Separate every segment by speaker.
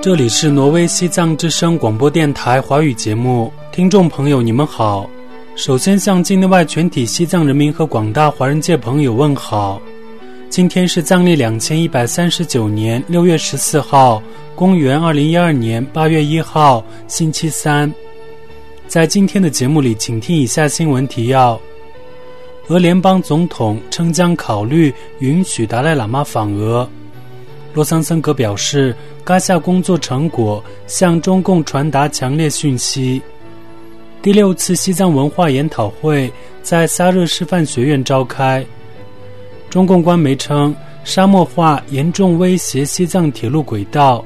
Speaker 1: 这里是挪威西藏之声广播电台华语节目，听众朋友你们好。首先向境内外全体西藏人民和广大华人界朋友问好。今天是藏历2139年6月14号，公元2012年8月1号，星期三。在今天的节目里，请听以下新闻提要。俄联邦总统称将考虑允许达赖喇嘛访俄。洛桑森格表示，嘎夏工作成果向中共传达强烈讯息。第6次西藏文化研讨会在撒热师范学院召开。中共官媒称，沙漠化严重威胁西藏铁路轨道。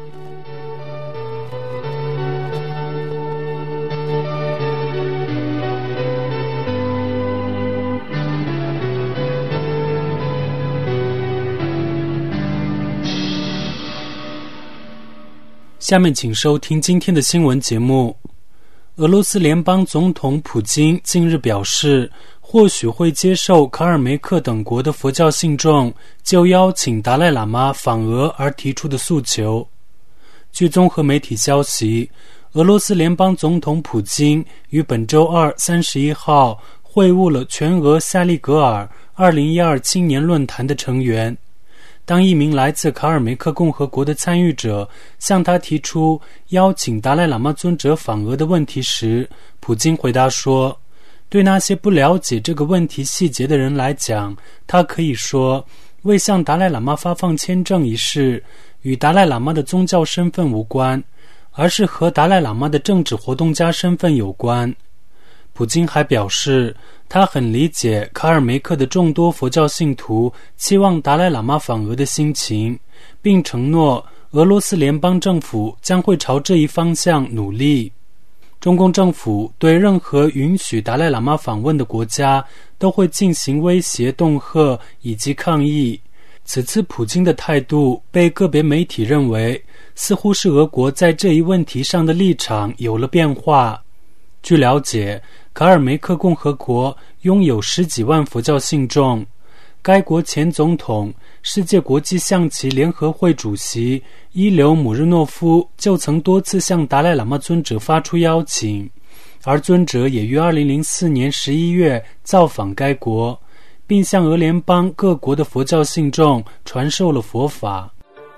Speaker 1: 下面请收听今天的新闻节目。俄罗斯联邦总统普京近日表示，或许会接受卡尔梅克等国的佛教信众就邀请达赖喇嘛访俄而提出的诉求。据综合媒体消息，俄罗斯联邦总统普京于本周二31号会晤了全俄夏利格尔2012青年论坛的成员。当一名来自卡尔梅克共和国的参与者向他提出邀请达赖喇嘛尊者访俄的问题时，普京回答说，对那些不了解这个问题细节的人来讲，他可以说，为向达赖喇嘛发放签证一事与达赖喇嘛的宗教身份无关，而是和达赖喇嘛的政治活动家身份有关。普京还表示，他很理解卡尔梅克的众多佛教信徒期望达赖喇嘛访俄的心情，并承诺俄罗斯联邦政府将会朝这一方向努力。中共政府对任何允许达赖喇嘛访问的国家都会进行威胁、恫吓以及抗议。此次普京的态度被个别媒体认为，似乎是俄国在这一问题上的立场有了变化。据了解，卡尔梅克共和国拥有10几万佛教信众。该国前总统、世界国际象棋联合会主席伊留姆日诺夫就曾多次向达赖喇嘛尊者发出邀请，而尊者也于2004年11月造访该国，并向俄联邦各国的佛教信众传授了佛法。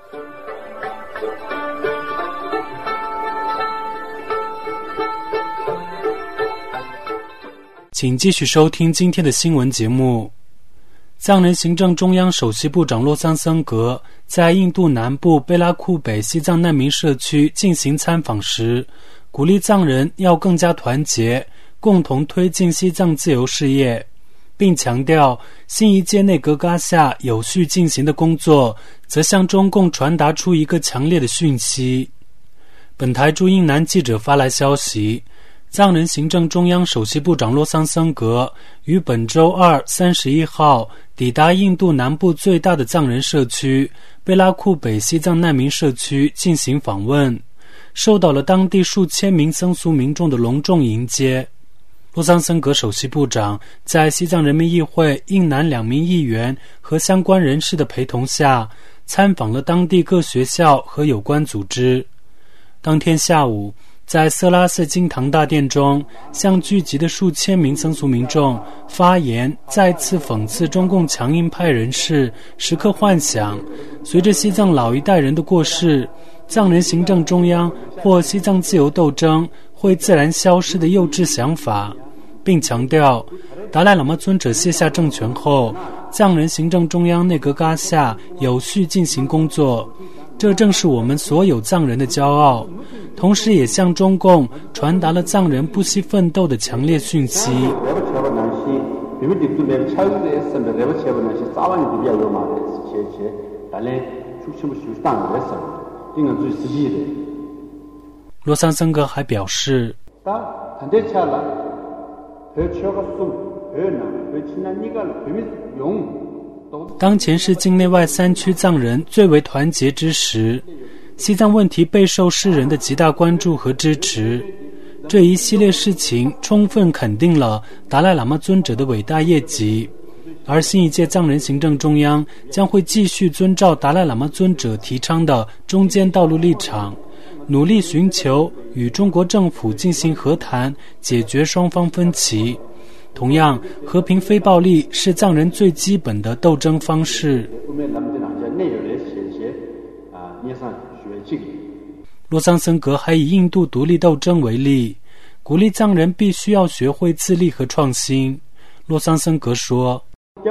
Speaker 1: 请继续收听今天的新闻节目。藏人行政中央首席部长洛桑森格在印度南部贝拉库北西藏难民社区进行参访时，鼓励藏人要更加团结，共同推进西藏自由事业，并强调新一届内阁嘎夏有序进行的工作则向中共传达出一个强烈的讯息。本台驻印南记者发来消息，藏人行政中央首席部长洛桑森格于本周二31号抵达印度南部最大的藏人社区贝拉库北西藏难民社区进行访问，受到了当地数千名僧俗民众的隆重迎接。洛桑森格首席部长在西藏人民议会印南2名议员和相关人士的陪同下，参访了当地各学校和有关组织。当天下午，在色拉寺金堂大殿中，向聚集的数千名僧俗民众发言，再次讽刺中共强硬派人士时刻幻想随着西藏老一代人的过世，藏人行政中央或西藏自由斗争会自然消失的幼稚想法，并强调达赖喇嘛尊者卸下政权后，藏人行政中央内阁嘎夏有序进行工作，这正是我们所有藏人的骄傲，同时也向中共传达了藏人不惜奋斗的强烈讯息。洛桑森格还表示，当前是境内外3区藏人最为团结之时，西藏问题备受世人的极大关注和支持。这一系列事情充分肯定了达赖喇嘛尊者的伟大业绩， 而新一届藏人行政中央将会继续遵照达赖喇嘛尊者提倡的中间道路立场，努力寻求与中国政府进行和谈，解决双方分歧。同样，和平非暴力是藏人最基本的斗争方式。洛桑森格还以印度独立斗争为例，鼓励藏人必须要学会自立和创新。洛桑森格说，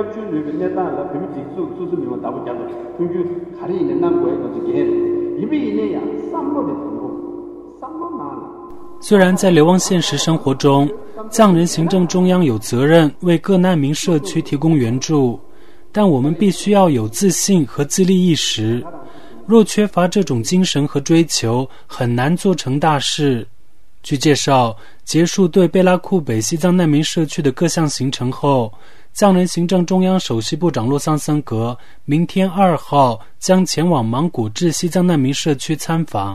Speaker 1: 虽然在流亡现实生活中，藏人行政中央有责任为各难民社区提供援助，但我们必须要有自信和自立意识。若缺乏这种精神和追求，很难做成大事。据介绍，结束对贝拉库北西藏难民社区的各项行程后，藏人行政中央首席部长洛桑森格明天2号将前往芒果至西藏难民社区参访。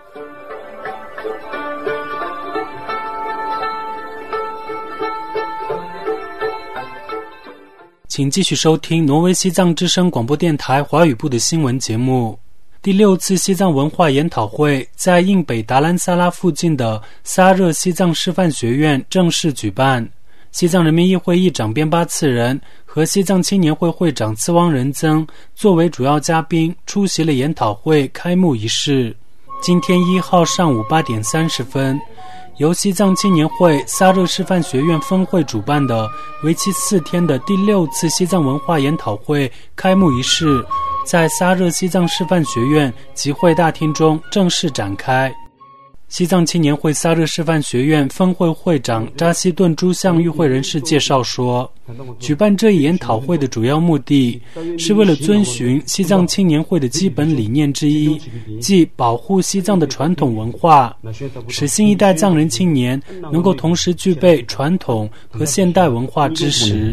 Speaker 1: 请继续收听挪威西藏之声广播电台华语部的新闻节目。第6次西藏文化研讨会在印北达兰萨拉附近的萨热西藏师范学院正式举办。西藏人民议会议长边巴次仁和西藏青年会会长次汪仁增作为主要嘉宾出席了研讨会开幕仪式。今天1号上午8点30分，由西藏青年会萨热师范学院分会主办的为期4天的第6次西藏文化研讨会开幕仪式在萨热西藏师范学院集会大厅中正式展开。西藏青年会萨热师范学院分会会长扎西顿珠向与会人士介绍说，举办这一研讨会的主要目的是为了遵循西藏青年会的基本理念之一，即保护西藏的传统文化，使新一代藏人青年能够同时具备传统和现代文化知识。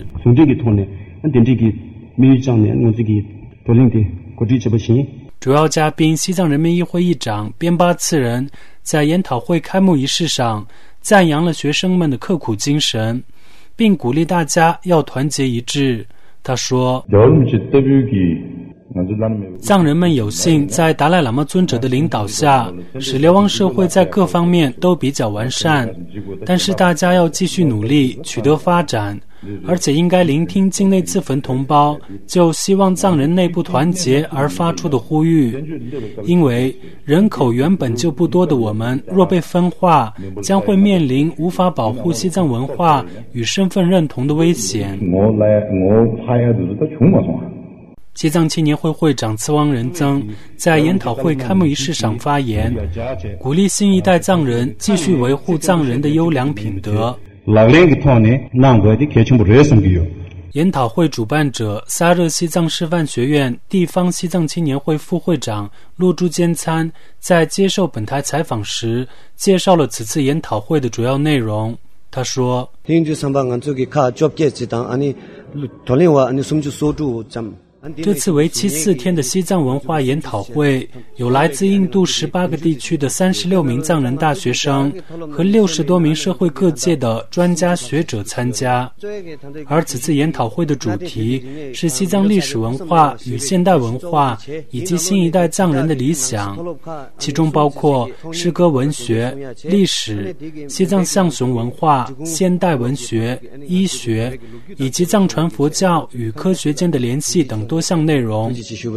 Speaker 1: 主要嘉宾西藏人民议会议长边巴次仁在研讨会开幕仪式上赞扬了学生们的刻苦精神，并鼓励大家要团结一致。他说，藏人们有幸在达赖喇嘛尊者的领导下，使流亡社会在各方面都比较完善，但是大家要继续努力取得发展，而且应该聆听境内自焚同胞就希望藏人内部团结而发出的呼吁，因为人口原本就不多的我们若被分化，将会面临无法保护西藏文化与身份认同的危险。西藏青年会会长次汪仁增在研讨会开幕仪式上发言，鼓励新一代藏人继续维护藏人的优良品德。研讨会主办者萨热西藏师范学院地方西藏青年会副会长陆珠坚参在接受本台采访时介绍了此次研讨会的主要内容。他说，这次为期4天的西藏文化研讨会，有来自印度18个地区的36名藏人大学生和60多名社会各界的专家学者参加。而此次研讨会的主题是西藏历史文化与现代文化以及新一代藏人的理想，其中包括诗歌文学、历史、西藏象雄文化、现代文学、医学以及藏传佛教与科学间的联系等多项内容。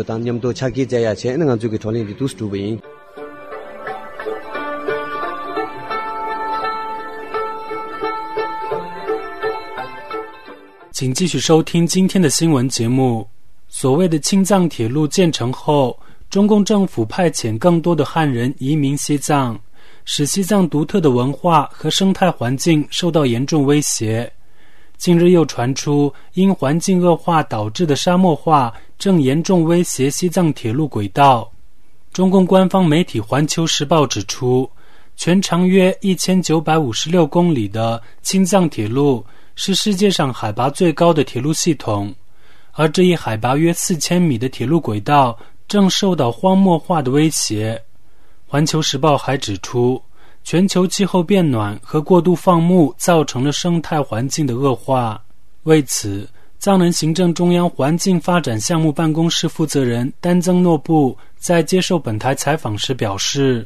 Speaker 1: 请继续收听今天的新闻节目。所谓的青藏铁路建成后，中共政府派遣更多的汉人移民西藏，使西藏独特的文化和生态环境受到严重威胁。近日又传出因环境恶化导致的沙漠化正严重威胁西藏铁路轨道。中共官方媒体《环球时报》指出，全长约1956公里的青藏铁路是世界上海拔最高的铁路系统，而这一海拔约4000米的铁路轨道正受到荒漠化的威胁。《环球时报》还指出，全球气候变暖和过度放牧造成了生态环境的恶化。为此， 藏人行政中央环境发展项目办公室负责人丹增诺布在接受本台采访时表示，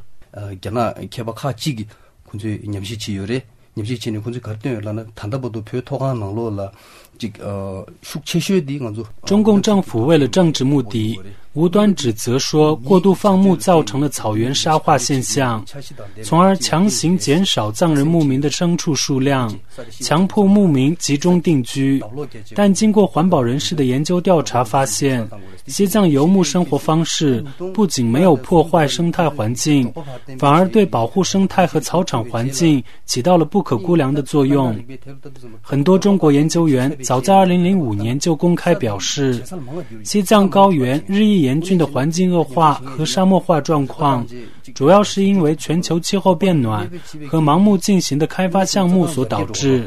Speaker 1: 中共政府为了政治目的，无端指责说过度放牧造成了草原沙化现象，从而强行减少藏人牧民的牲畜数量，强迫牧民集中定居。但经过环保人士的研究调查发现，西藏游牧生活方式不仅没有破坏生态环境，反而对保护生态和草场环境起到了不可估量的作用。很多中国研究员早在2005年就公开表示，西藏高原日益严峻的环境恶化和沙漠化状况，主要是因为全球气候变暖和盲目進行的开发项目所导致。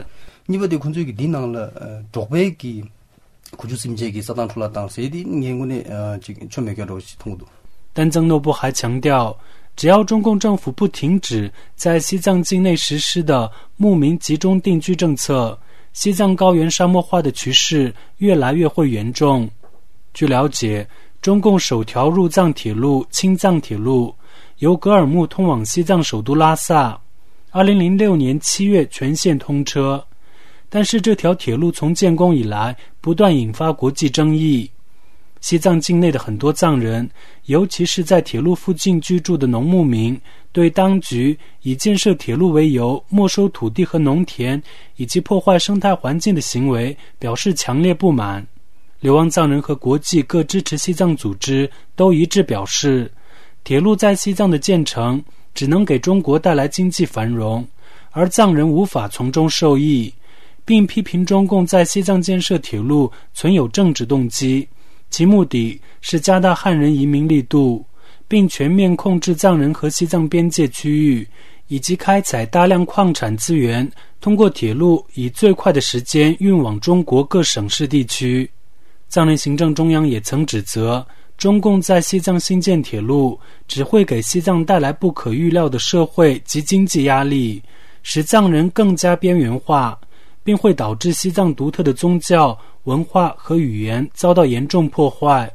Speaker 1: 丹增诺布还强调，只要中共政府不停止在西藏境内实施的牧民集中定居政策，西藏高原沙漠化的趋势越来越会严重。据了解，中共首条入藏铁路青藏铁路由格尔木通往西藏首都拉萨，2006年7月全线通车，但是这条铁路从建工以来不断引发国际争议。西藏境内的很多藏人，尤其是在铁路附近居住的农牧民，对当局以建设铁路为由没收土地和农田以及破坏生态环境的行为表示强烈不满。流亡藏人和国际各支持西藏组织都一致表示，铁路在西藏的建成只能给中国带来经济繁荣，而藏人无法从中受益，并批评中共在西藏建设铁路存有政治动机，其目的是加大汉人移民力度，并全面控制藏人和西藏边界区域，以及开采大量矿产资源，通过铁路以最快的时间运往中国各省市地区。藏人行政中央也曾指责，中共在西藏新建铁路只会给西藏带来不可预料的社会及经济压力，使藏人更加边缘化，并会导致西藏独特的宗教、文化和语言遭到严重破坏。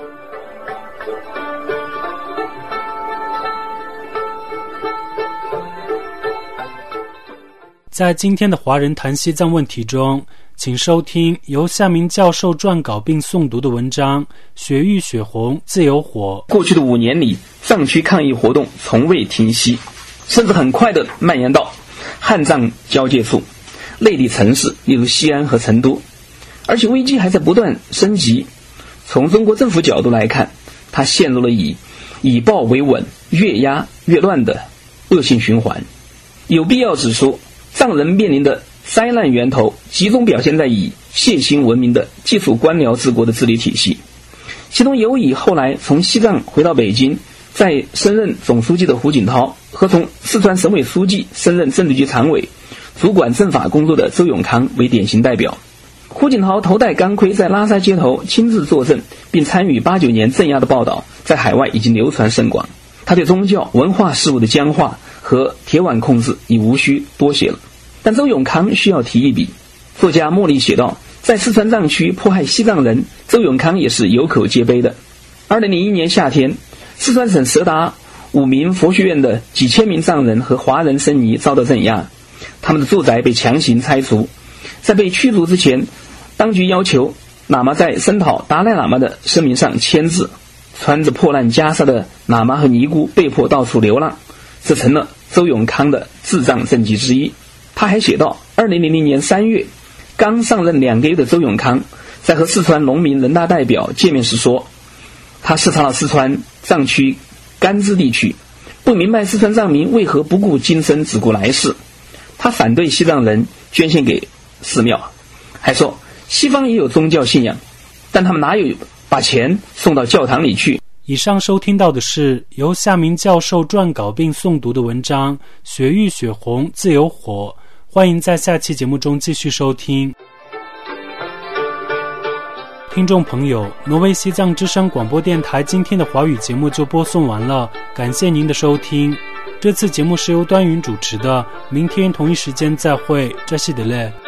Speaker 1: 在今天的华人谈西藏问题中，请收听由夏明教授撰稿并诵读的文章《血域血红自由火》。
Speaker 2: 过去的5年里，藏区抗议活动从未停息，甚至很快地蔓延到汉藏交界处、内地城市，例如西安和成都，而且危机还在不断升级。从中国政府角度来看，它陷入了以暴为稳、越压越乱的恶性循环。有必要指出，藏人面临的灾难源头集中表现在以血腥闻名的技术官僚治国的治理体系，其中尤以后来从西藏回到北京再升任总书记的胡锦涛和从四川省委书记升任政治局常委主管政法工作的周永康为典型代表。胡锦涛头戴钢盔在拉萨街头亲自坐镇并参与89年镇压的报道在海外已经流传甚广，他对宗教文化事务的僵化和铁腕控制已无需多写了。但周永康需要提一笔，作家莫莉写道，在四川藏区迫害西藏人，周永康也是有口皆碑的。2001年夏天，四川省蛇达5名佛学院的几千名藏人和华人僧尼遭到镇压，他们的住宅被强行拆除。在被驱逐之前，当局要求喇嘛在声讨达赖喇嘛的声明上签字，穿着破烂袈裟的喇嘛和尼姑被迫到处流浪，这成了周永康的治藏政绩之一。他还写道，2000年3月，刚上任2个月的周永康在和四川农民人大代表见面时说，他视察了四川藏区甘孜地区，不明白四川藏民为何不顾今生只顾来世。他反对西藏人捐献给寺庙，还说西方也有宗教信仰，但他们哪有把钱送到教堂里去。
Speaker 1: 以上收听到的是由夏明教授撰稿并诵读的文章《血域血红自由火》，欢迎在下期节目中继续收听。听众朋友，挪威西藏之声广播电台今天的华语节目就播送完了，感谢您的收听。这次节目是由端云主持的，明天同一时间再会，扎西德勒。